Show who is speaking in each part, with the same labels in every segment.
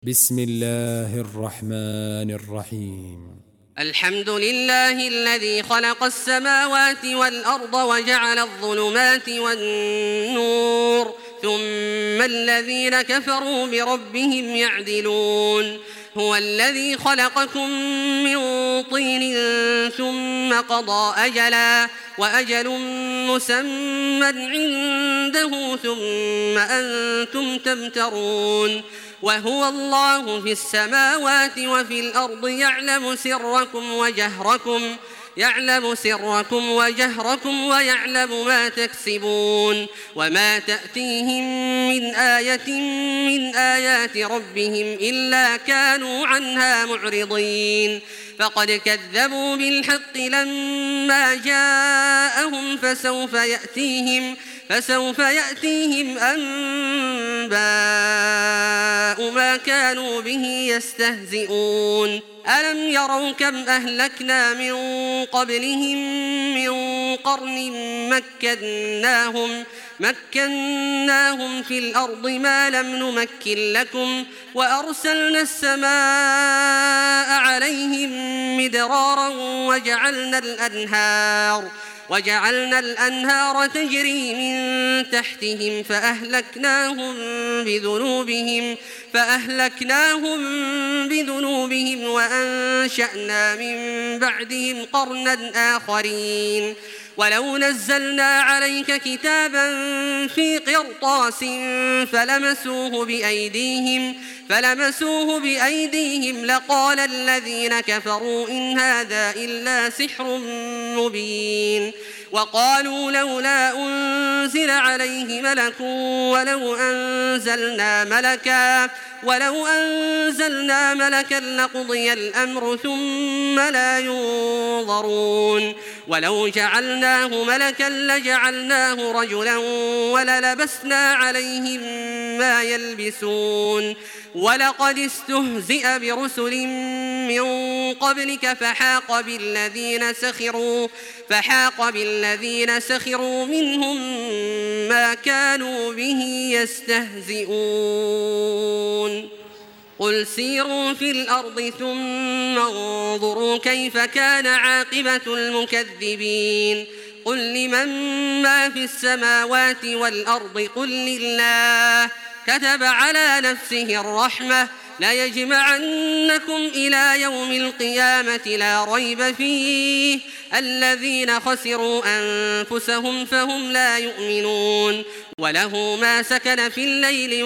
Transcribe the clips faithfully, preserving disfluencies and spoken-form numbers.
Speaker 1: بسم الله الرحمن الرحيم.
Speaker 2: الحمد لله الذي خلق السماوات والأرض وجعل الظلمات والنور ثم الذين كفروا بربهم يعدلون. هو الذي خلقكم من طين ثم قضى أجلا وأجل مسمى عنده ثم أنتم تمترون. وهو الله في السماوات وفي الأرض يعلم سركم وجهركم يعلم سركم وجهركم ويعلم ما تكسبون. وما تأتيهم من آية من آيات ربهم إلا كانوا عنها معرضين. فقد كذبوا بالحق لما جاءهم فسوف يأتيهم فسوف يأتيهم أنباء ما كانوا به يستهزئون. ألم يروا كم أهلكنا من قبلهم من قرن مكناهم مكناهم في الأرض ما لم نمكن لكم وأرسلنا السماء عليهم مدرارا وجعلنا الأنهار وجعلنا الأنهار تجري من تحتهم فأهلكناهم بذنوبهم فأهلكناهم بذنوبهم وأنشأنا من بعدهم قرنا آخرين. ولو نزلنا عليك كتابا في قرطاس فلمسوه بأيديهم فلمسوه بأيديهم لقال الذين كفروا إن هذا إلا سحر مبين. وقالوا لولا أنزل عليه ملك ولو أنزلنا ملكا ولو أنزلنا ملكا لقضي الأمر ثم لا ينظرون. ولو جعلناه ملكا لجعلناه رجلا وللبسنا عليهم ما يلبسون. ولقد استهزئ برسل من قبلك فحاق بالذين سخروا فحاق بالذين سخروا منهم ما كانوا به يستهزئون. قل سيروا في الأرض ثم انظروا كيف كان عاقبة المكذبين. قل لمن ما في السماوات والأرض قل لله كتب على نفسه الرحمة ليجمعنكم إلى يوم القيامة لا ريب فيه الذين خسروا أنفسهم فهم لا يؤمنون. وله ما سكن في الليل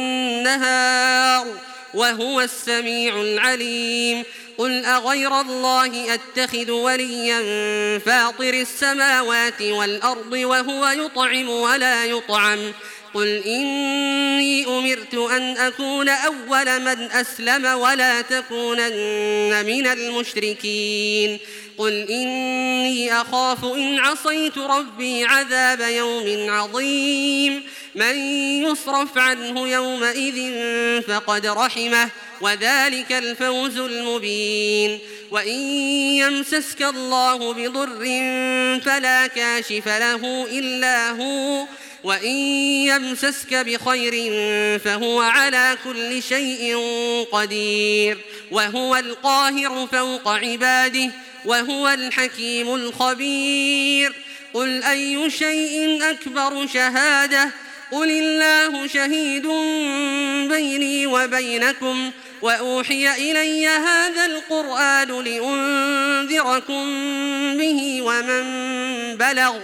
Speaker 2: والنهار وهو السميع العليم. قل أغير الله أتخذ وليا فاطر السماوات والأرض وهو يطعم ولا يطعم قل إني أمرت أن أكون أول من أسلم ولا تكونن من المشركين. قل إني أخاف إن عصيت ربي عذاب يوم عظيم. من يصرف عنه يومئذ فقد رحمه وذلك الفوز المبين. وإن يمسسك الله بضر فلا كاشف له إلا هو وإن يمسسك بخير فهو على كل شيء قدير. وهو القاهر فوق عباده وهو الحكيم الخبير. قل أي شيء أكبر شهادة قل الله شهيد بيني وبينكم وأوحي إلي هذا القرآن لأنذركم به ومن بلغ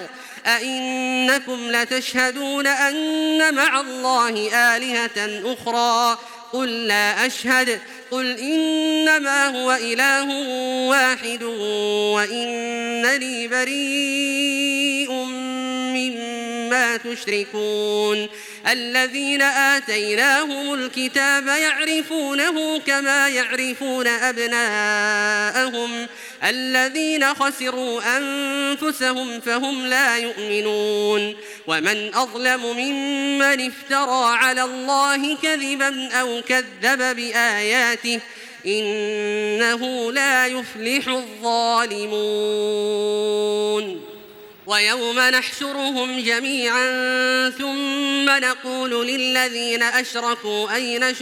Speaker 2: أئنكم لتشهدون أن مع الله آلهة أخرى قل لا أشهد قل إنما هو إله واحد وإنني بريء مما تشركون. الذين آتيناهم الكتاب يعرفونه كما يعرفون أبناءهم الذين خسروا أنفسهم فهم لا يؤمنون. ومن أظلم ممن افترى على الله كذبا أو كذب بآياته إنه لا يفلح الظالمون. ويوم نحشرهم جميعا ثم نقول للذين أشركوا أين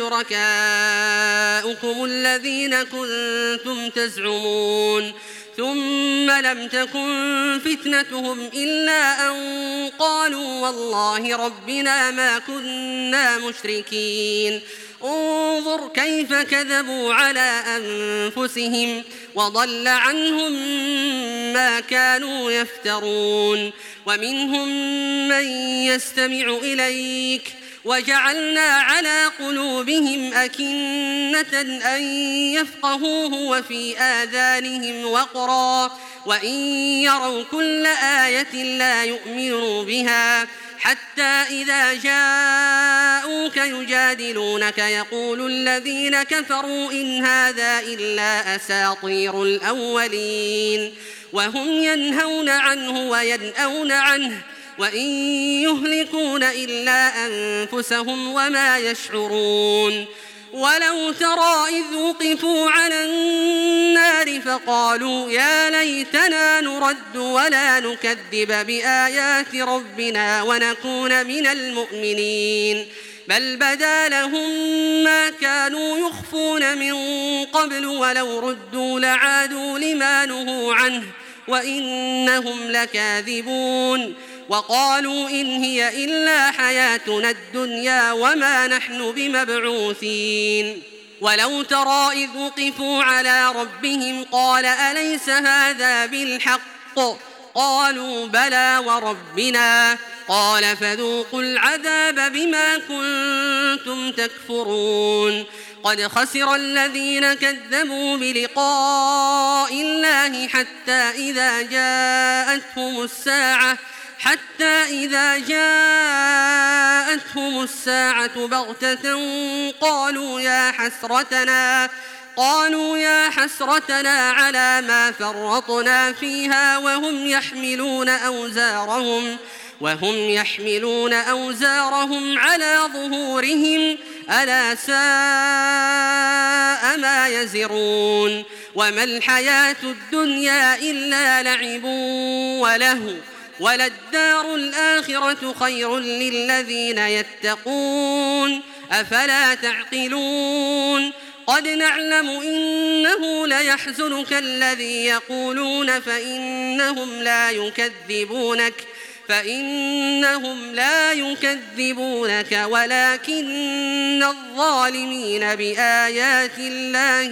Speaker 2: شركاؤكم الذين كنتم تزعمون ثم لم تكن فتنتهم إلا أن قالوا والله ربنا ما كنا مشركين انظر كيف كذبوا على أنفسهم وضل عنهم ما كانوا يفترون ومنهم من يستمع إليك وجعلنا على قلوبهم أكنة أن يفقهوه وفي آذانهم وقرا وإن يروا كل آية لا يؤمنوا بها حتى إذا جاءوك يجادلونك يقول الذين كفروا إن هذا إلا أساطير الأولين وهم ينهون عنه وينأون عنه وإن يهلكون إلا أنفسهم وما يشعرون ولو ترى إذ وقفوا على النار فقالوا يا ليتنا نرد ولا نكذب بآيات ربنا ونكون من المؤمنين بل بدا لهم ما كانوا يخفون من قبل ولو ردوا لعادوا لما نهوا عنه وإنهم لكاذبون وقالوا إن هي إلا حياتنا الدنيا وما نحن بمبعوثين ولو ترى إذ وقفوا على ربهم قال أليس هذا بالحق قالوا بلى وربنا قال فذوقوا العذاب بما كنتم تكفرون قد خسر الذين كذبوا بلقاء الله حتى إذا جاءتهم الساعة حتى إذا جاءتهم الساعة بغتة قالوا يا حسرتنا قالوا يا حسرتنا على ما فرطنا فيها وهم يحملون أوزارهم وهم يحملون أوزارهم على ظهورهم ألا ساء ما يزرون وما الحياة الدنيا إلا لعب ولهو وللدار الآخرة خير للذين يتقون أفلا تعقلون قد نعلم إنه ليحزنك الذي يقولون فإنهم لا يكذبونك فإنهم لا يكذبونك ولكن الظالمين بآيات الله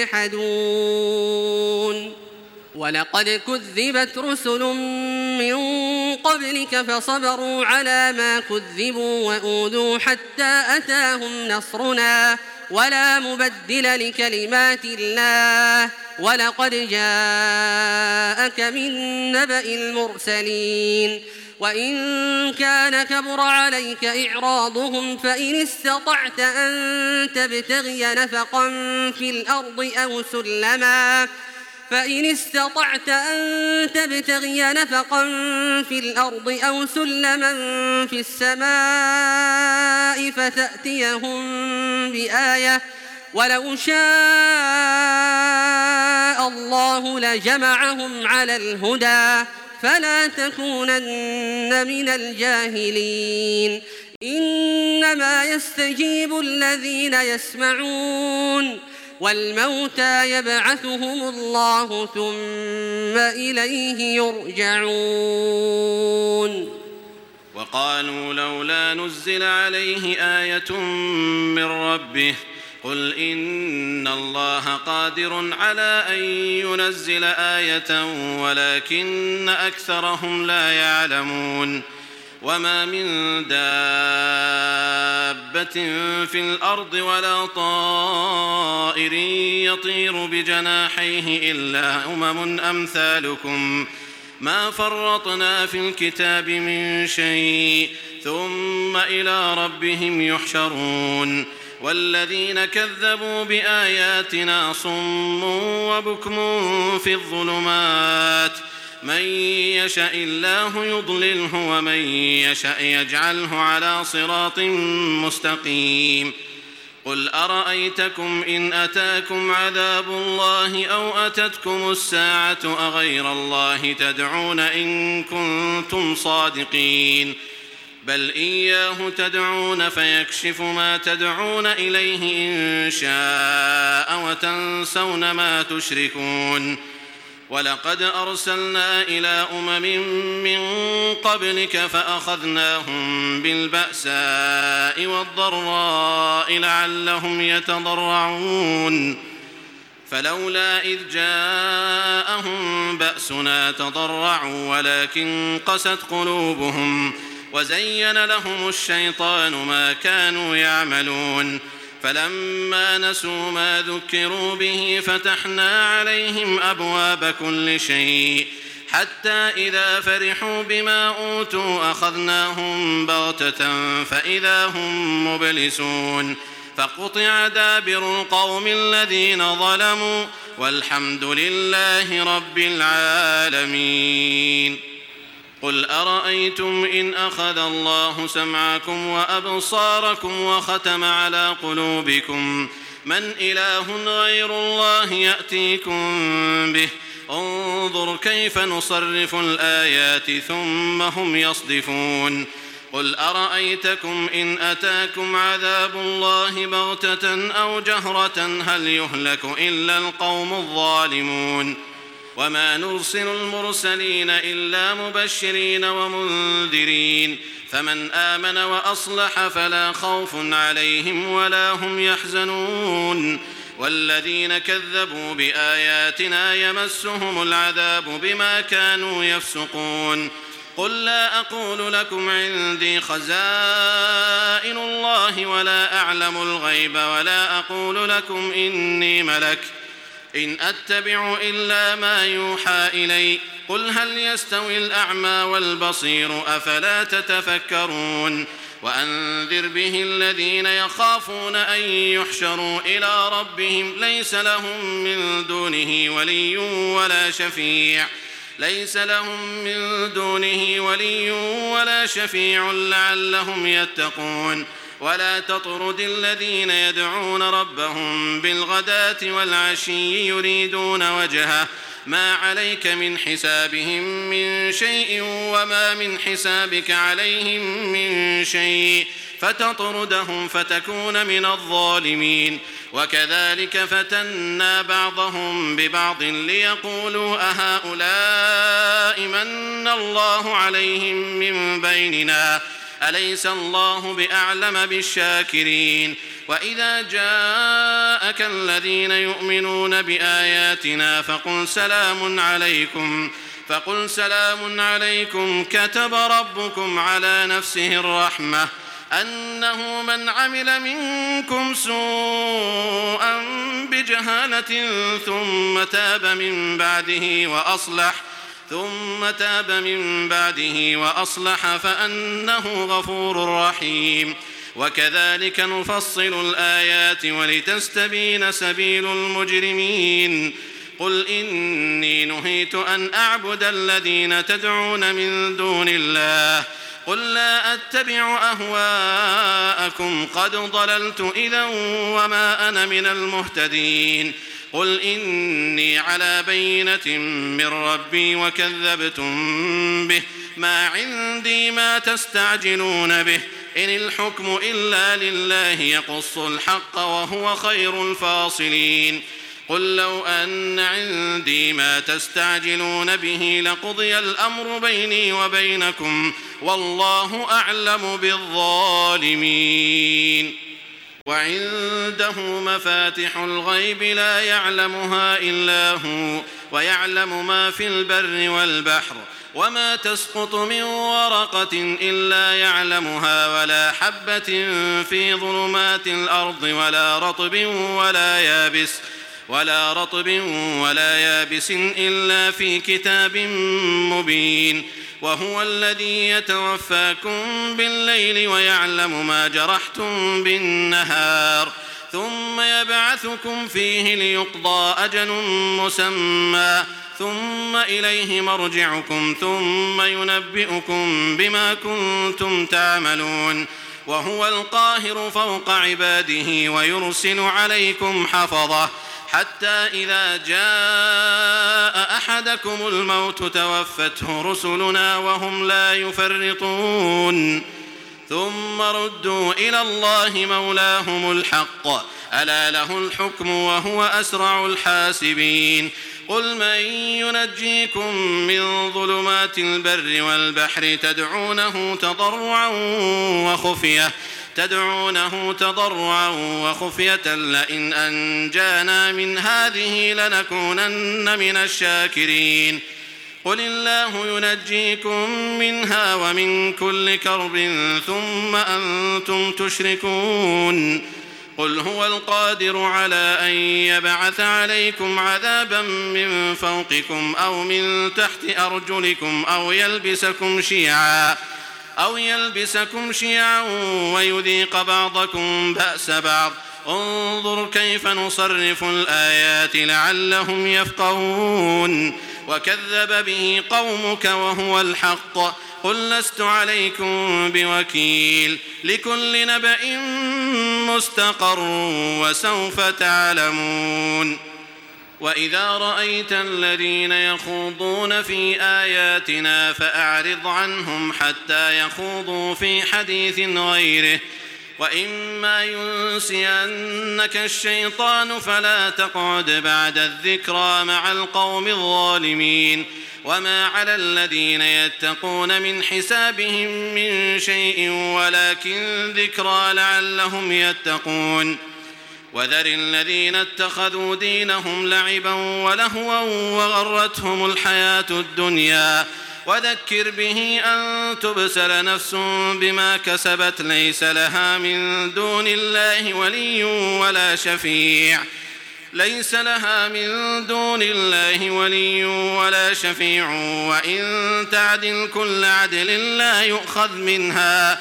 Speaker 2: يجحدون ولقد كذبت رسل من قبلك فصبروا على ما كذبوا وأوذوا حتى أتاهم نصرنا ولا مبدل لكلمات الله ولقد جاءك من نبأ المرسلين وإن كان كبر عليك إعراضهم فإن استطعت أن تبتغي نفقا في الأرض أو سلما فإن استطعت أن تبتغي نفقا في الأرض أو سلما في السماء فتأتيهم بآية ولو شاء الله لجمعهم على الهدى فلا تكونن من الجاهلين إنما يستجيب الذين يسمعون والموتى يبعثهم الله ثم إليه يرجعون
Speaker 3: وقالوا لولا نزل عليه آية من ربه قل إن الله قادر على أن ينزل آية ولكن أكثرهم لا يعلمون وما من دابة في الأرض ولا طائر يطير بجناحيه إلا أمم أمثالكم ما فرطنا في الكتاب من شيء ثم إلى ربهم يحشرون والذين كذبوا بآياتنا صم وبكم في الظلمات من يشاء الله يضلله ومن يشاء يجعله على صراط مستقيم قل أرأيتكم إن أتاكم عذاب الله أو أتتكم الساعة أغير الله تدعون إن كنتم صادقين بل إياه تدعون فيكشف ما تدعون إليه إن شاء وتنسون ما تشركون ولقد أرسلنا إلى أمم من قبلك فأخذناهم بالبأساء والضراء لعلهم يتضرعون فلولا إذ جاءهم بأسنا تضرعوا ولكن قست قلوبهم وزين لهم الشيطان ما كانوا يعملون فلما نسوا ما ذكروا به فتحنا عليهم أبواب كل شيء حتى إذا فرحوا بما أوتوا أخذناهم بغتة فإذا هم مبلسون فقطع دابر القوم الذين ظلموا والحمد لله رب العالمين قل أرأيتم إن أخذ الله سمعكم وأبصاركم وختم على قلوبكم من إله غير الله يأتيكم به انظر كيف نصرف الآيات ثم هم يصدفون قل أرأيتكم إن أتاكم عذاب الله بغتة أو جهرة هل يهلك إلا القوم الظالمون وما نرسل المرسلين إلا مبشرين ومنذرين فمن آمن وأصلح فلا خوف عليهم ولا هم يحزنون والذين كذبوا بآياتنا يمسهم العذاب بما كانوا يفسقون قل لا أقول لكم عندي خزائن الله ولا أعلم الغيب ولا أقول لكم إني ملك إن أتبع إلا ما يوحى إلي قل هل يستوي الأعمى والبصير أفلا تتفكرون وأنذر به الذين يخافون أن يحشروا إلى ربهم ليس لهم من دونه ولي ولا شفيع ليس لهم من دونه ولي ولا شفيع لعلهم يتقون ولا تطرد الذين يدعون ربهم بالغداة والعشي يريدون وجهه ما عليك من حسابهم من شيء وما من حسابك عليهم من شيء فتطردهم فتكون من الظالمين وكذلك فتنا بعضهم ببعض ليقولوا أهؤلاء من الله عليهم من بيننا أليس الله بأعلم بالشاكرين وإذا جاءك الذين يؤمنون بآياتنا فقل سلام عليكم فقل سلام عليكم كتب ربكم على نفسه الرحمة أنه من عمل منكم سوءا بجهالة ثم تاب من بعده وأصلح ثم تاب من بعده وأصلح فأنه غفور رحيم وكذلك نفصل الآيات ولتستبين سبيل المجرمين قل إني نهيت أن أعبد الذين تدعون من دون الله قل لا أتبع أهواءكم قد ضللت إذا وما أنا من المهتدين قل إني على بينة من ربي وكذبتم به ما عندي ما تستعجلون به إن الحكم إلا لله يقص الحق وهو خير الفاصلين قل لو أن عندي ما تستعجلون به لقضي الأمر بيني وبينكم والله أعلم بالظالمين وعنده مفاتح الغيب لا يعلمها إلا هو ويعلم ما في البر والبحر وما تسقط من ورقة إلا يعلمها ولا حبة في ظلمات الأرض ولا رطب ولا يابس ولا رطب ولا يابس إلا في كتاب مبين وهو الذي يتوفاكم بالليل ويعلم ما جرحتم بالنهار ثم يبعثكم فيه ليقضى أجل مسمى ثم إليه مرجعكم ثم ينبئكم بما كنتم تعملون وهو القاهر فوق عباده ويرسل عليكم حفظة حتى إذا جاء أحدكم الموت توفته رسلنا وهم لا يفرطون ثم ردوا إلى الله مولاهم الحق ألا له الحكم وهو أسرع الحاسبين قل من ينجيكم من ظلمات البر والبحر تدعونه تضرعا وخفية تدعونه تضرعا وخفية لئن أنجانا من هذه لنكونن من الشاكرين قل الله ينجيكم منها ومن كل كرب ثم أنتم تشركون قل هو القادر على أن يبعث عليكم عذابا من فوقكم أو من تحت أرجلكم أو يلبسكم شيعا أو يلبسكم شيعا ويذيق بعضكم بأس بعض انظر كيف نصرف الآيات لعلهم يفقهون وكذب به قومك وهو الحق قل لست عليكم بوكيل لكل نبأ مستقر وسوف تعلمون وإذا رأيت الذين يخوضون في آياتنا فأعرض عنهم حتى يخوضوا في حديث غيره وإما ينسينك الشيطان فلا تقعد بعد الذكرى مع القوم الظالمين وما على الذين يتقون من حسابهم من شيء ولكن ذكرى لعلهم يتقون وذر الذين اتخذوا دينهم لعبا ولهوا وغرتهم الحياة الدنيا وذكر به أن تبسل نفس بما كسبت ليس لها من دون الله ولي ولا شفيع ليس لها من دون الله ولي ولا شفيع وإن تعدل كل عدل لا يؤخذ منها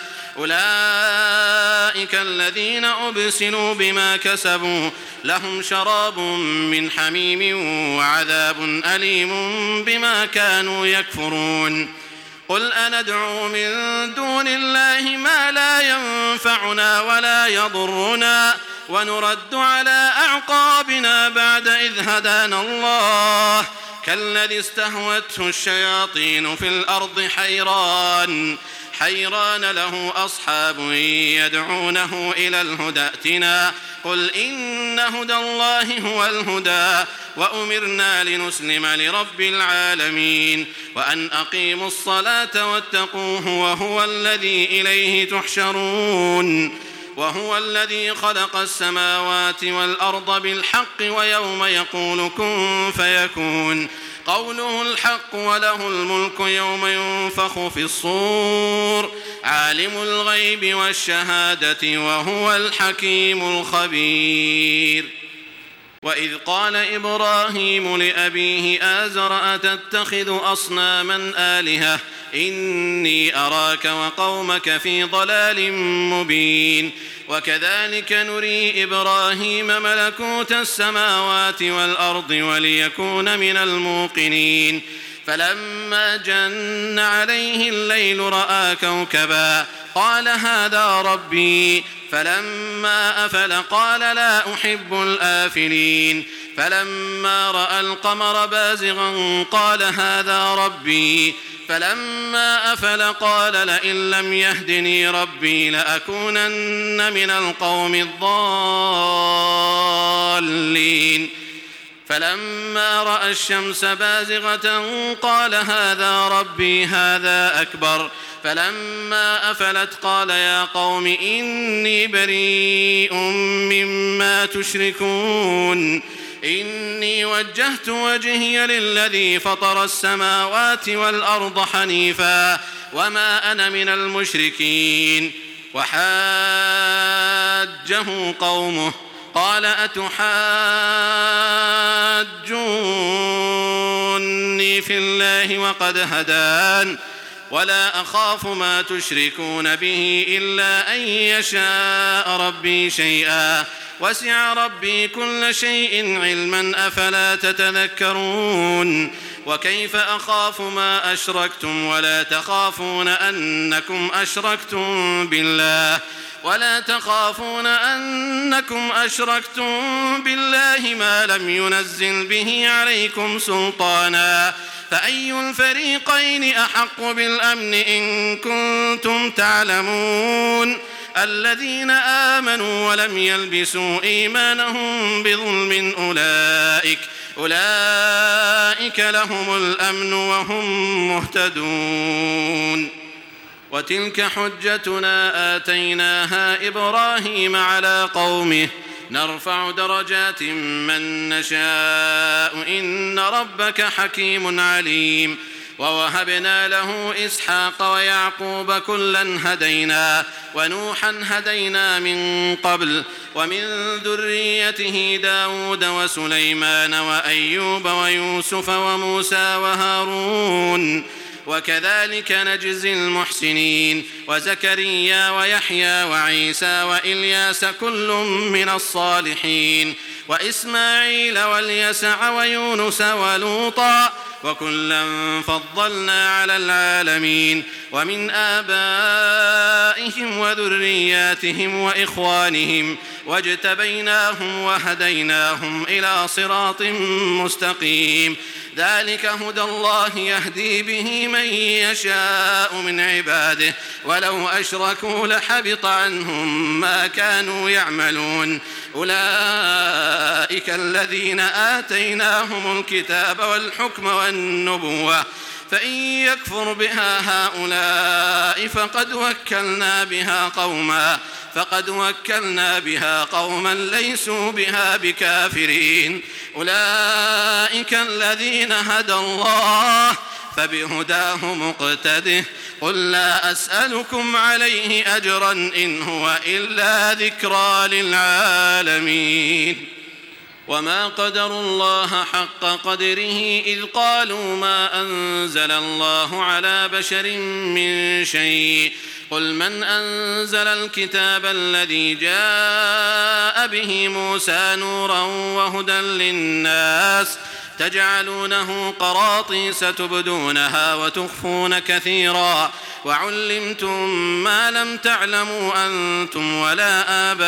Speaker 3: أولئك الذين أبسلوا بما كسبوا لهم شراب من حميم وعذاب أليم بما كانوا يكفرون قل أندعو من دون الله ما لا ينفعنا ولا يضرنا ونرد على أعقابنا بعد إذ هدانا الله كالذي استهوته الشياطين في الأرض حيران حيران له أصحاب يدعونه إلى الهدى ائتنا قل إن هدى الله هو الهدى وأمرنا لنسلم لرب العالمين وأن أقيموا الصلاة واتقوه وهو الذي إليه تحشرون وهو الذي خلق السماوات والأرض بالحق ويوم يقول كن فيكون قوله الحق وله الملك يوم ينفخ في الصور عالم الغيب والشهادة وهو الحكيم الخبير وإذ قال إبراهيم لأبيه آزر أتتخذ أصناما آلهة إني أراك وقومك في ضلال مبين وكذلك نري إبراهيم ملكوت السماوات والأرض وليكون من الموقنين فلما جن عليه الليل رأى كوكبا قال هذا ربي فلما أفل قال لا أحب الآفلين فلما رأى القمر بازغا قال هذا ربي فلما أفل قال لئن لم يهدني ربي لأكونن من القوم الضالين فلما رأى الشمس بازغة قال هذا ربي هذا أكبر فلما أفلت قال يا قوم إني بريء مما تشركون إني وجهت وجهي للذي فطر السماوات والأرض حنيفا وما أنا من المشركين وحاجه قومه قال أتحاجوني في الله وقد هدان ولا أخاف ما تشركون به إلا أن يشاء ربي شيئا وسع ربي كل شيء علما أفلا تتذكرون وكيف أخاف ما أشركتم ولا تخافون أنكم أشركتم بالله ولا تخافون أنكم أشركتم بالله ما لم ينزل به عليكم سلطانا فأي الفريقين أحق بالأمن إن كنتم تعلمون الذين آمنوا ولم يلبسوا إيمانهم بظلم أولئك أولئك لهم الأمن وهم مهتدون وتلك حجتنا آتيناها إبراهيم على قومه نرفع درجات من نشاء إن ربك حكيم عليم ووهبنا له إسحاق ويعقوب كلا هدينا ونوحا هدينا من قبل ومن ذريته داود وسليمان وأيوب ويوسف وموسى وهارون وكذلك نجزي المحسنين وزكريا ويحيى وعيسى وإلياس كل من الصالحين وإسماعيل واليسع ويونس ولوطا وكلا فضلنا على العالمين ومن آبائهم وذرياتهم وإخوانهم واجتبيناهم وهديناهم إلى صراط مستقيم ذلك هدى الله يهدي به من يشاء من عباده ولو أشركوا لحبط عنهم ما كانوا يعملون أولئك الذين آتيناهم الكتاب والحكم والنبوة فإن يكفر بها هؤلاء فقد وكلنا بها قوما فقد وكلنا بها قوما ليسوا بها بكافرين أولئك الذين هدى الله فبهداه مقتده قل لا أسألكم عليه أجرا إن هو إلا ذكرى للعالمين وما قدروا الله حق قدره إذ قالوا ما أنزل الله على بشر من شيء قل من أنزل الكتاب الذي جاء به موسى نورا وهدى للناس تجعلونه قراطيس تبدونها وتخفون كثيرا وعلمتم ما لم تعلموا أنتم ولا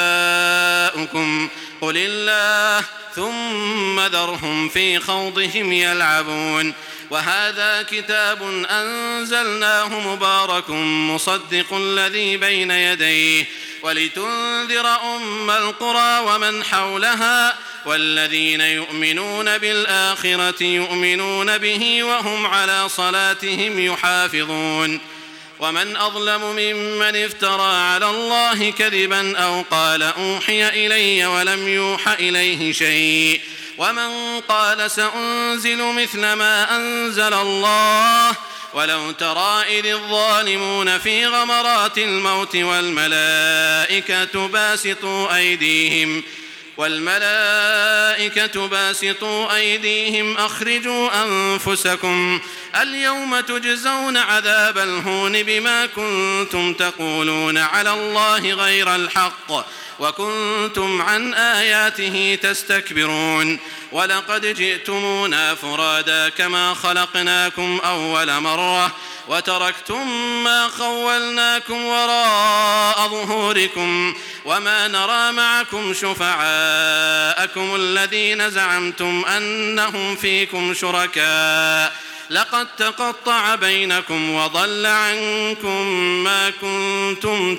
Speaker 3: آباؤكم قل الله ثم ذرهم في خوضهم يلعبون وهذا كتاب أنزلناه مبارك مصدق الذي بين يديه ولتنذر أم القرى ومن حولها والذين يؤمنون بالآخرة يؤمنون به وهم على صلاتهم يحافظون ومن أظلم ممن افترى على الله كذبا أو قال أوحي إلي ولم يوح إليه شيء ومن قال سأنزل مثل ما أنزل الله ولو ترى إذ الظالمون في غمرات الموت والملائكة باسطوا أيديهم والملائكة باسطوا أيديهم أخرجوا أنفسكم اليوم تجزون عذاب الهون بما كنتم تقولون على الله غير الحق وكنتم عن آياته تستكبرون ولقد جئتمونا فرادا كما خلقناكم أول مرة وتركتم ما خولناكم وراء ظهوركم وما نرى معكم شفعاءكم الذين زعمتم أنهم فيكم شركاء لقد تقطع بينكم وضل عنكم ما كنتم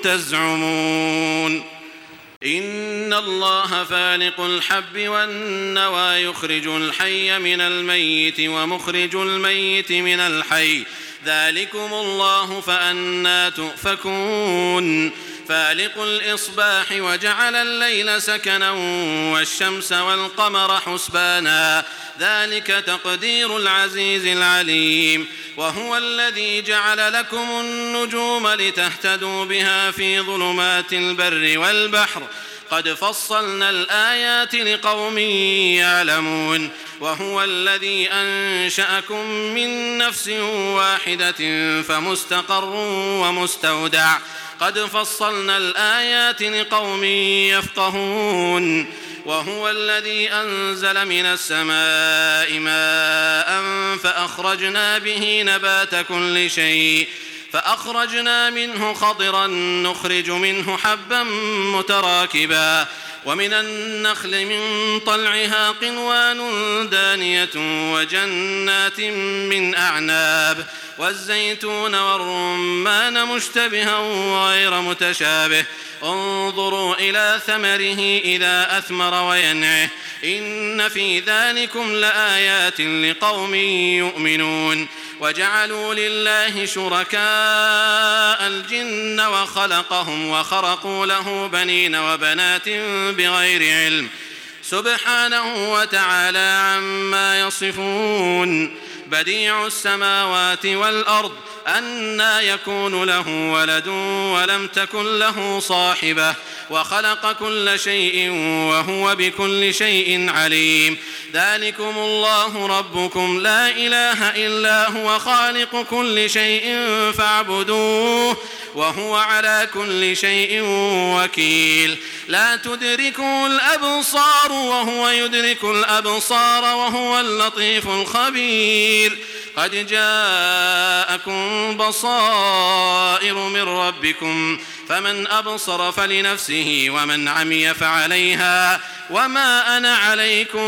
Speaker 3: تزعمون إن الله فالق الحب والنوى يخرج الحي من الميت ومخرج الميت من الحي ذلكم الله فأنى تؤفكون فالق الإصباح وجعل الليل سكنا والشمس والقمر حسبانا ذلك تقدير العزيز العليم وهو الذي جعل لكم النجوم لتهتدوا بها في ظلمات البر والبحر قد فصلنا الآيات لقوم يعلمون وهو الذي أنشأكم من نفس واحدة فمستقر ومستودع قد فصلنا الآيات لقوم يفقهون وهو الذي أنزل من السماء ماء فأخرجنا به نبات كل شيء فأخرجنا منه خضرا نخرج منه حبا متراكبا ومن النخل من طلعها قنوان دانية وجنات من أعناب والزيتون والرمان مشتبها وغير متشابه انظروا إلى ثمره إذا أثمر وينعه إن في ذلكم لآيات لقوم يؤمنون وجعلوا لله شركاء الجن وخلقهم وخرقوا له بنين وبنات بغير علم سبحانه وتعالى عما يصفون بديع السماوات والأرض أنى يكون له ولد ولم تكن له صاحبة وخلق كل شيء وهو بكل شيء عليم ذلكم الله ربكم لا إله إلا هو خالق كل شيء فاعبدوه وهو على كل شيء وكيل لا تدركه الأبصار وهو يدرك الأبصار وهو اللطيف الخبير قد جاءكم بصائر من ربكم فمن أبصر فلنفسه ومن عمي فعليها وما أنا عليكم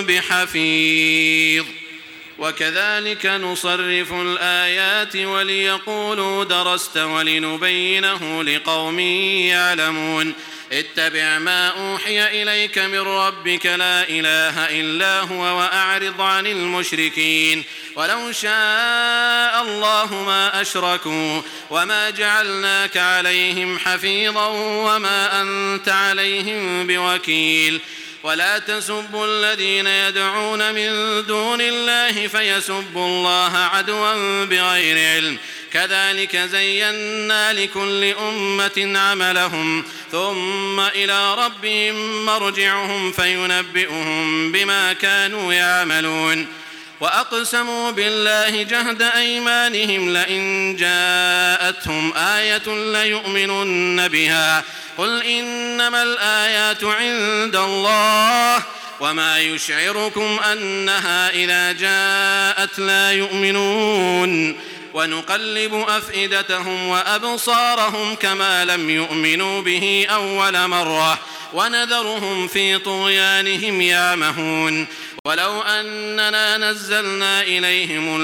Speaker 3: بحفيظ وكذلك نصرف الآيات وليقولوا درست ولنبينه لقوم يعلمون اتبع ما أوحي إليك من ربك لا إله إلا هو وأعرض عن المشركين ولو شاء الله ما أشركوا وما جعلناك عليهم حفيظا وما أنت عليهم بوكيل ولا تسبوا الذين يدعون من دون الله فيسبوا الله عدوا بغير علم كذلك زينا لكل أمة عملهم ثم إلى ربهم مرجعهم فينبئهم بما كانوا يعملون وأقسموا بالله جهد أيمانهم لئن جاءتهم آية ليؤمنن بها قل إنما الآيات عند الله وما يشعركم أنها إذا جاءت لا يؤمنون ونقلب أفئدتهم وأبصارهم كما لم يؤمنوا به أول مرة ونذرهم في طغيانهم يعمهون ولو أننا نزلنا إليهم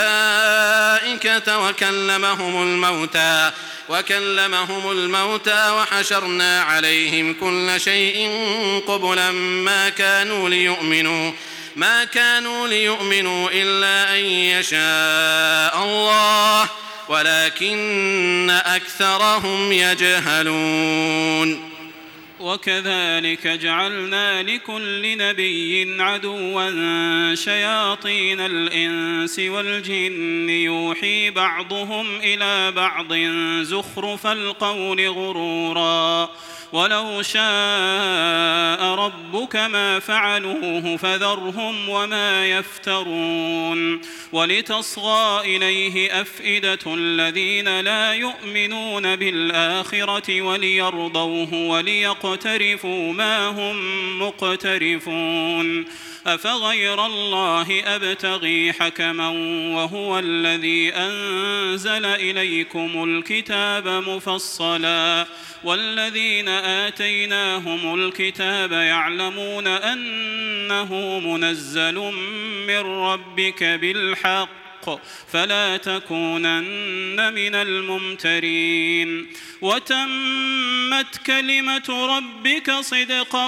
Speaker 3: الملائكة وكلمهم الموتى وكلمهم الموتى وحشرنا عليهم كل شيء قبلا ما كانوا ليؤمنوا ما كانوا ليؤمنوا إلا أن يشاء الله ولكن أكثرهم يجهلون
Speaker 4: وكذلك جعلنا لكل نبي عدوا شياطين الإنس والجن يوحي بعضهم إلى بعض زخرف القول غرورا ولو شاء ربك ما فعلوه فذرهم وما يفترون ولتصغى إليه أفئدة الذين لا يؤمنون بالآخرة وليرضوه وليقترفوا ما هم مقترفون أفغير الله أبتغي حكما وهو الذي أنزل إليكم الكتاب مفصلا والذين آتيناهم الكتاب يعلمون أنه منزل من ربك بالحق فلا تكونن من الممترين وتمت كلمة ربك صدقا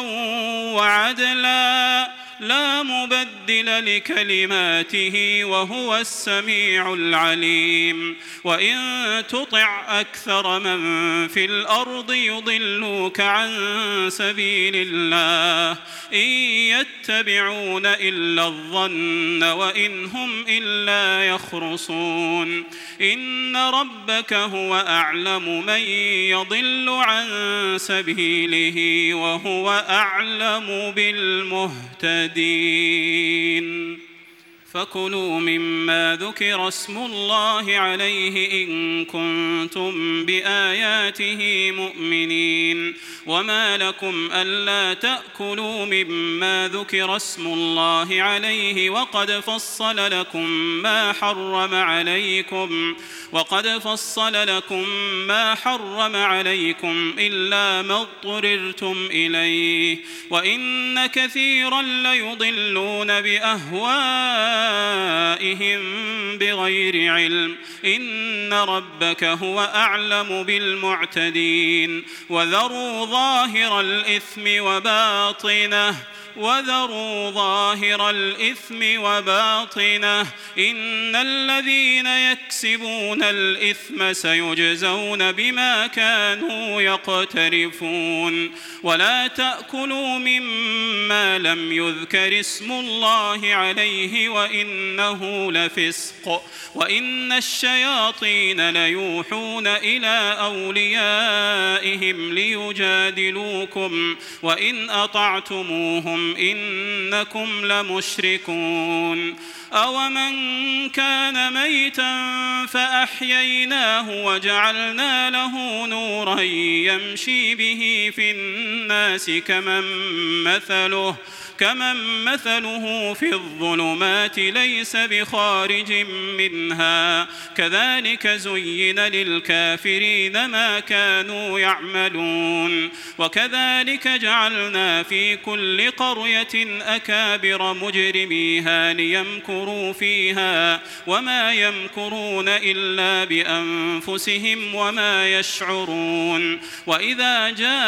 Speaker 4: وعدلا لا مبدل لكلماته وهو السميع العليم وإن تطع أكثر من في الأرض يضلوك عن سبيل الله إن يتبعون إلا الظن وإن هم إلا يخرصون إن ربك هو أعلم من يضل عن سبيله وهو أعلم بالمهتدين فكلوا مما ذكر اسم الله عليه إن كنتم بآياته مؤمنين. وما لكم ألا تأكلوا مما ذكر اسم الله عليه وقد فصل لكم ما حرم عليكم وقد فصل لكم ما حرم عليكم إلا ما اضطررتم إليه وإن كثيرا ليضلون بأهوائهم بغير علم إن ربك هو أعلم بالمعتدين. وذروا ظاهر الإثم وباطنه وذروا ظاهر الإثم وباطنه إن الذين يكسبون الإثم سيجزون بما كانوا يقترفون. ولا تأكلوا مما لم يذكر اسم الله عليه وإنه لفسق وإن الشياطين ليوحون إلى أوليائهم ليجادلوكم وإن أطعتموهم إنكم لمشركون. أومن كان ميتا فأحييناه وجعلنا له نورا يمشي به في الناس كمن مثله كمن مثله في الظلمات ليس بخارج منها كذلك زين للكافرين ما كانوا يعملون. وكذلك جعلنا في كل قرية أكابر مجرميها ليمكروا فيها وما يمكرون إلا بأنفسهم وما يشعرون. وإذا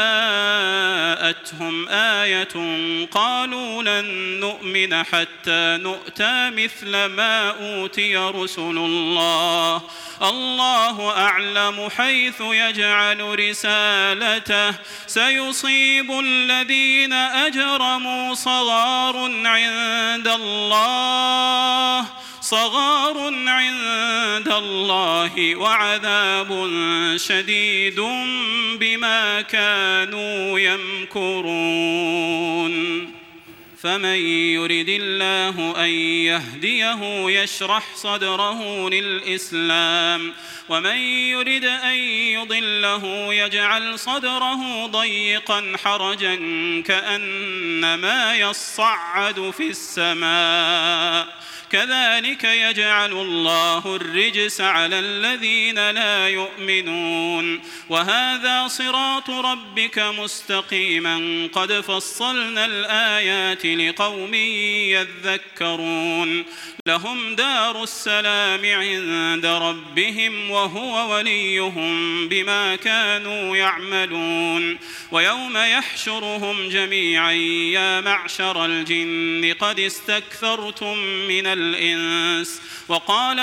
Speaker 4: جاءتهم آية قالوا لن نؤمن حتى نؤتى مثل ما أوتي رسل الله الله أعلم حيث يجعل رسالته سيصيب الذين أجرموا صغار عند الله صغار عند الله وعذاب شديد بما كانوا يمكرون. فمن يرد الله أن يهديه يشرح صدره للإسلام ومن يرد أن يضله يجعل صدره ضيقا حرجا كأنما يصعد في السماء كذلك يجعل الله الرجس على الذين لا يؤمنون. وهذا صراط ربك مستقيما قد فصلنا الآيات لقوم يذكرون. لهم دار السلام عند ربهم وهو وليهم بما كانوا يعملون. ويوم يحشرهم جميعا يا معشر الجن قد استكثرتم من الإنس وقال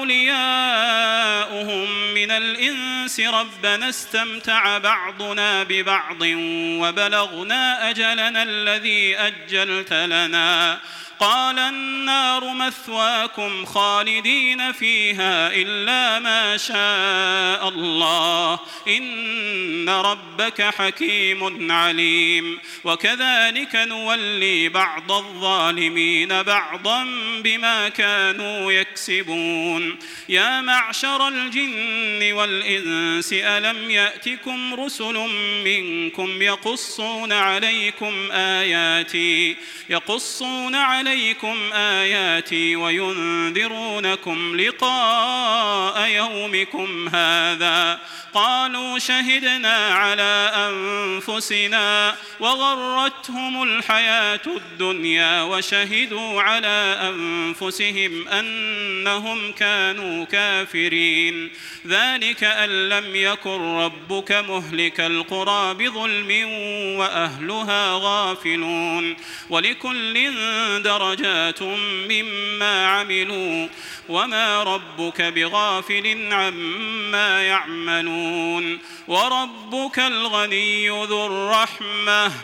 Speaker 4: أولياؤهم من الإنس ربنا استمتع بعضنا ببعض وبلغنا أجلنا الذي أجلت لنا قال النار مثواكم خالدين فيها إلا ما شاء الله إن ربك حكيم عليم. وكذلك نولي بعض الظالمين بعضا بما كانوا يكسبون. يا معشر الجن والإنس ألم يأتكم رسل منكم يقصون عليكم آياتي يقصون عليكم آياتي وينذرونكم لقاء يومكم هذا قالوا شهدنا على أنفسنا وغرتهم الحياة الدنيا وشهدوا على أنفسهم أنهم كانوا كافرين. ذلك أن لم يكن ربك مهلك القرى بظلم وأهلها غافلون. ولكل درجات مما عملوا وما ربك بغافل عما يعملون. وربك الغني ذو الرحمة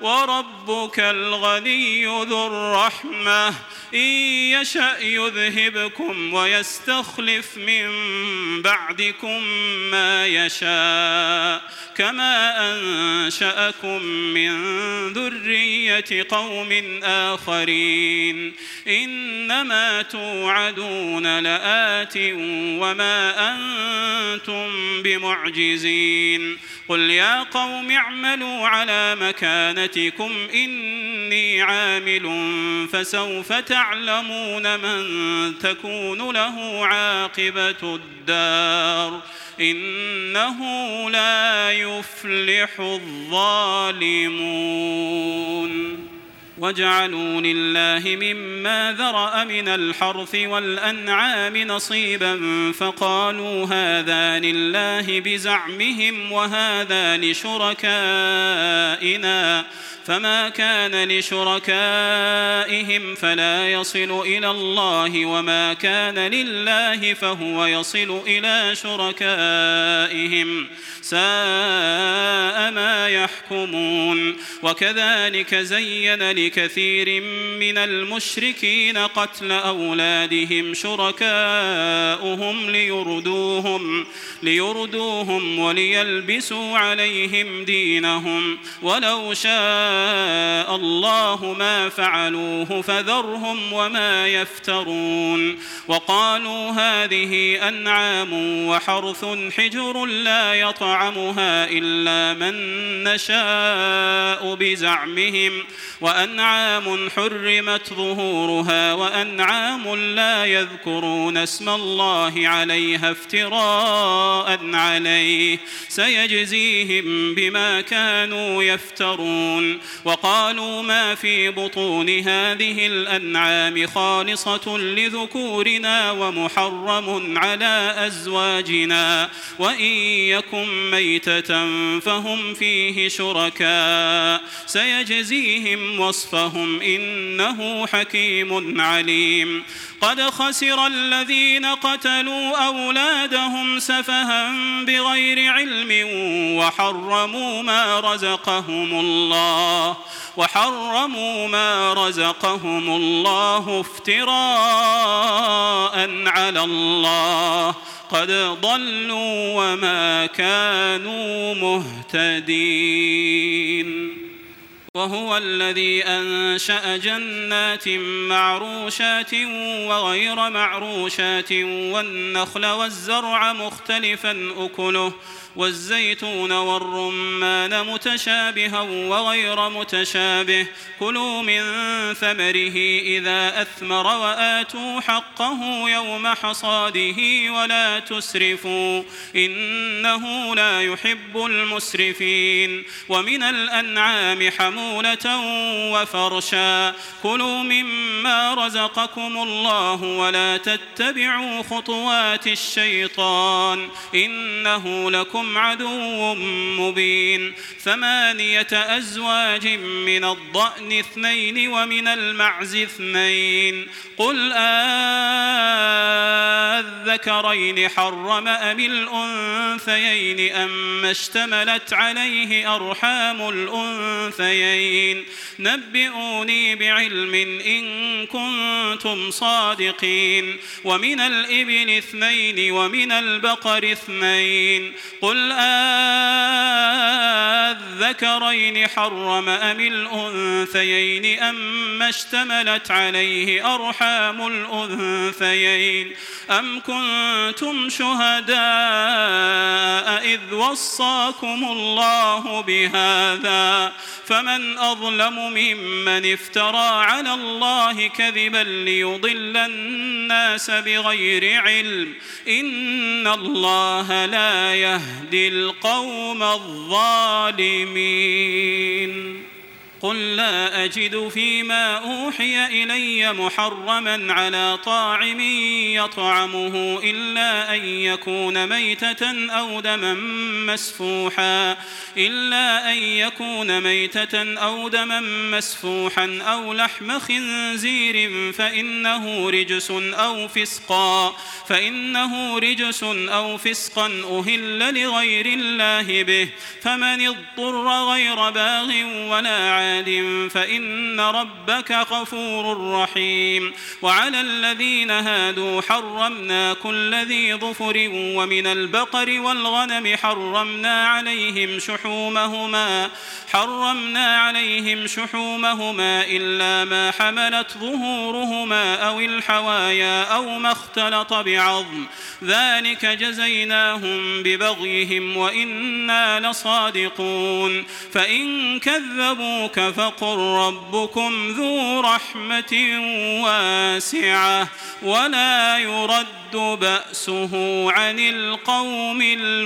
Speaker 4: وربك الغني ذو الرحمة إن يشأ يذهبكم ويستخلف من بعدكم ما يشاء كما أنشأكم من ذرية قوم آخرين إنما توعدون لآت وما أنتم بمعجزين قل يا قوم اعملوا على مكانتكم إني عامل فسوف تعلمون من تكون له عاقبة الدار إنه لا يفلح الظالمون وجعلوا لله مما ذرأ من الحرث والأنعام نصيبا فقالوا هذا لله بزعمهم وهذا لشركائنا فما كان لشركائهم فلا يصل إلى الله وما كان لله فهو يصل إلى شركائهم ساء ما يحكمون وكذلك زين لكثير من المشركين قتل أولادهم شركاؤهم ليردوهم, ليردوهم وليلبسوا عليهم دينهم ولو شاء الله ما فعلوه فذرهم وما يفترون وقالوا هذه أنعام وحرث حجر لا يطعمها إلا من نشاء بزعمهم وأنعام حرمت ظهورها وأنعام لا يذكرون اسم الله عليها افتراء عليه سيجزيهم بما كانوا يفترون وقالوا ما في بطون هذه الأنعام خالصة لذكورنا ومحرم على أزواجنا وإن يكن ميتة فهم فيه شركاء سيجزيهم وصفهم إنه حكيم عليم قد خسر الذين قتلوا أولادهم سفها بغير علم وحرموا ما رزقهم الله وحرموا ما رزقهم الله افتراء على الله قد ضلوا وما كانوا مهتدين وهو الذي أنشأ جنات معروشات وغير معروشات والنخل والزرع مختلفا أكله والزيتون والرمان متشابها وغير متشابه كلوا من ثمره إذا أثمر وآتوا حقه يوم حصاده ولا تسرفوا إنه لا يحب المسرفين ومن الأنعام حمولة وفرشا كلوا مما رزقكم الله ولا تتبعوا خطوات الشيطان إنه لكم عدو مبين ثمانية أزواج من الضأن اثنين ومن المعز اثنين قل أذكرين حرم أم الأنثيين أم اشتملت عليه أرحام الأنثيين نبئوني بعلم إن كنتم صادقين ومن الإبل اثنين ومن البقر اثنين قل أذكرين حرم أم الأنثيين أم اشتملت عليه أرحام الأنثيين أم كنتم شهداء إذ وصاكم الله بهذا فمن أظلم ممن افترى على الله كذبا ليضل الناس بغير علم إن الله لا يهدي القوم الظالمين قل لا أجد فيما أوحي إلي محرما على طاعم يطعمه إلا أن يكون ميتة أو دما مسفوحا إلا أن يكون ميتة أو دما مسفوحا أو لحم خنزير فإنه رجس أو فسقا فإنه رجس أو فسقا أهل لغير الله به فمن اضطر غير باغ ولا عاد عاد فإن ربك غفور رحيم. وعلى الذين هادوا حرمنا كل ذي ظفر ومن البقر والغنم حرمنا عليهم شحومهما حرمنا عليهم شحومهما إلا ما حملت ظهورهما أو الحوايا أو ما اختلط بعظم ذلك جزيناهم ببغيهم وإنا لصادقون. فإن كذبوك فقل ربكم ذو رحمة واسعة ولا يرد بأسه عن القوم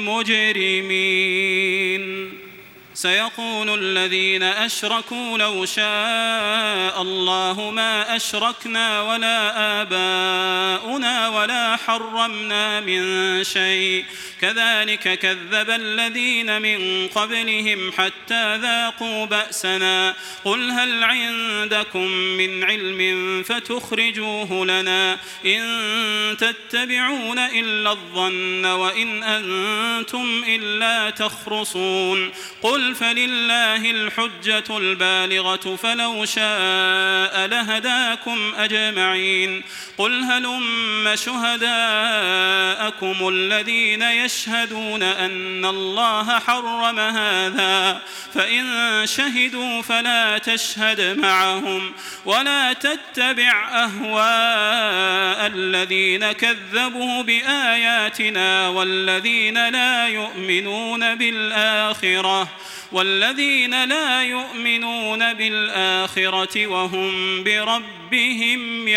Speaker 4: المجرمين. سيقول الذين أشركوا لو شاء الله ما أشركنا ولا آباؤنا ولا حرمنا من شيء كذلك كذب الذين من قبلهم حتى ذاقوا بأسنا. قل هل عندكم من علم فتخرجوه لنا إن تتبعون إلا الظن وإن أنتم إلا تخرصون. قل فلله الحجة البالغة فلو شاء لهداكم أجمعين. قل هلم شهداءكم الذين يشهدون أن الله حرم هذا فإن شهدوا فلا تشهد معهم ولا تتبع أهواء الذين كذبوا بآياتنا والذين لا يؤمنون بالآخرة والذين لا يؤمنون بالآخرة وهم بربهم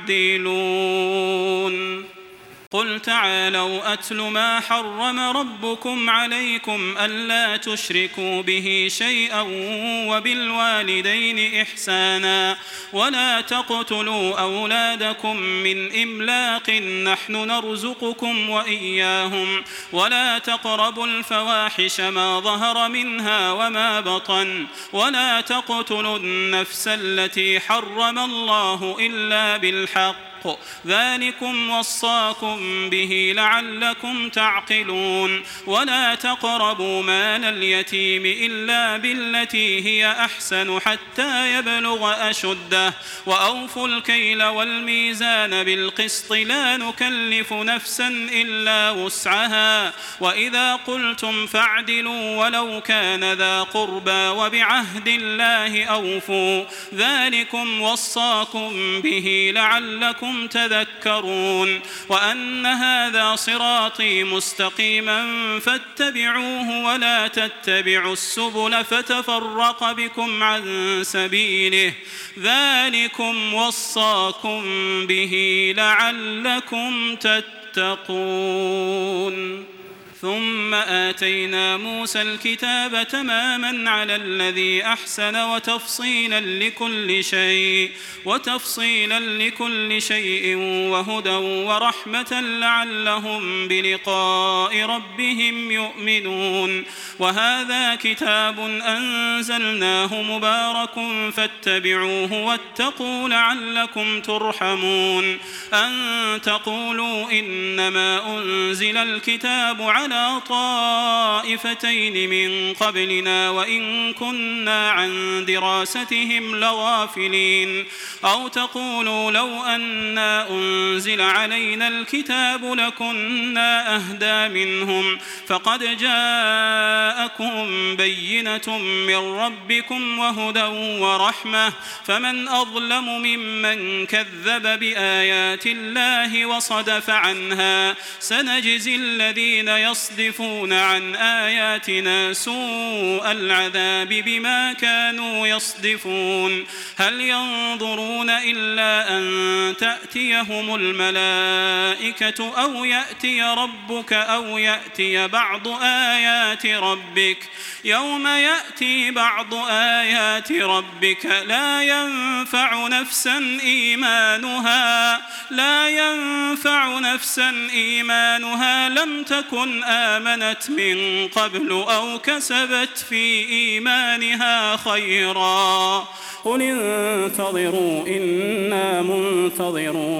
Speaker 4: يعدلون. قل تعالوا أتل ما حرم ربكم عليكم ألا تشركوا به شيئا وبالوالدين إحسانا ولا تقتلوا أولادكم من إملاق نحن نرزقكم وإياهم ولا تقربوا الفواحش ما ظهر منها وما بطن ولا تقتلوا النفس التي حرم الله إلا بالحق ذلكم وصاكم به لعلكم تعقلون. ولا تقربوا مال اليتيم إلا بالتي هي أحسن حتى يبلغ أشده وأوفوا الكيل والميزان بالقسط لا نكلف نفسا إلا وسعها وإذا قلتم فاعدلوا ولو كان ذا قربى وبعهد الله أوفوا ذلكم وصاكم به لعلكم تذكرون. وأن هذا صراطي مستقيما فاتبعوه ولا تتبعوا السبل فتفرق بكم عن سبيله ذلكم وصاكم به لعلكم تتقون. ثم آتينا موسى الكتاب تماما على الذي أحسن وتفصيلا لكل شيء وتفصيلا لكل شيء وهدى ورحمة لعلهم بلقاء ربهم يؤمنون. وهذا كتاب أنزلناه مبارك فاتبعوه واتقوا لعلكم ترحمون. أن تقولوا إنما أنزل الكتاب على على طائفتين من قبلنا وإن كنا عن دراستهم لغافلين أو تقولوا لو أنا أنزل علينا الكتاب لكنا أهدى منهم فقد جاءكم بينة من ربكم وهدى ورحمة فمن أظلم ممن كذب بآيات الله وصدف عنها سنجزي الذين يصدفون عن آياتنا سوء العذاب بما كانوا يصدفون. هل ينظرون إلا أن تأتيهم الملائكة أو يأتي ربك أو يأتي بعض آيات ربك يوم يأتي بعض آيات ربك لا ينفع نفسا إيمانها لا ينفع نفسا إيمانها لم تكن آمنت من قبل أو كسبت في إيمانها خيرا. قل انتظروا إنا منتظرون.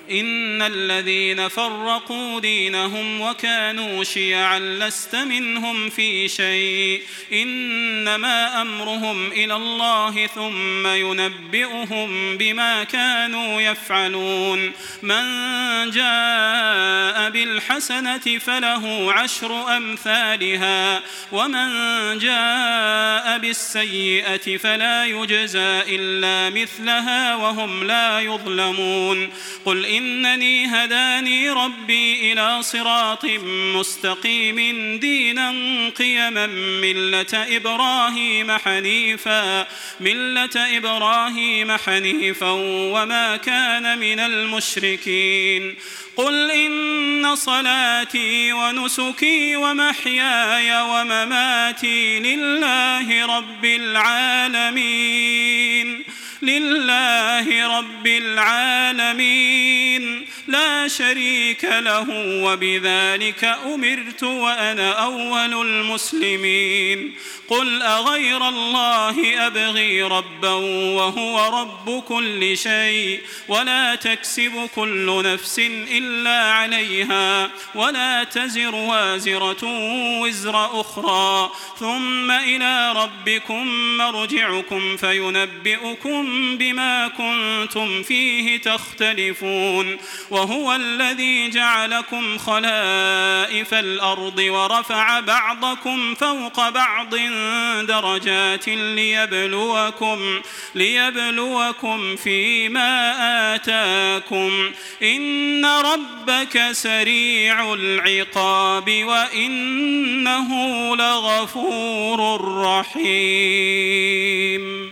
Speaker 4: إن الذين فرقوا دينهم وكانوا شيعا لست منهم في شيء إنما أمرهم إلى الله ثم ينبئهم بما كانوا يفعلون من جاء بالحسنة فله عشر أمثالها ومن جاء بالسيئة فلا يجزى إلا مثلها وهم لا يظلمون قل إنني هداني ربي إلى صراط مستقيم دينا قيما ملة إبراهيم حنيفا ملة إبراهيم حنيفا وما كان من المشركين قل إن صلاتي ونسكي ومحياي ومماتي لله رب العالمين لله رب العالمين لا شريك له وبذلك أمرت وأنا أول المسلمين قل أغير الله أبغي ربا وهو رب كل شيء ولا تكسب كل نفس إلا عليها ولا تزر وازرة وزر أخرى ثم إلى ربكم مرجعكم فينبئكم بما كنتم فيه تختلفون وهو الذي جعلكم خلائف الأرض ورفع بعضكم فوق بعض درجات ليبلوكم ليبلوكم فيما آتاكم إن ربك سريع العقاب وإنه لغفور رحيم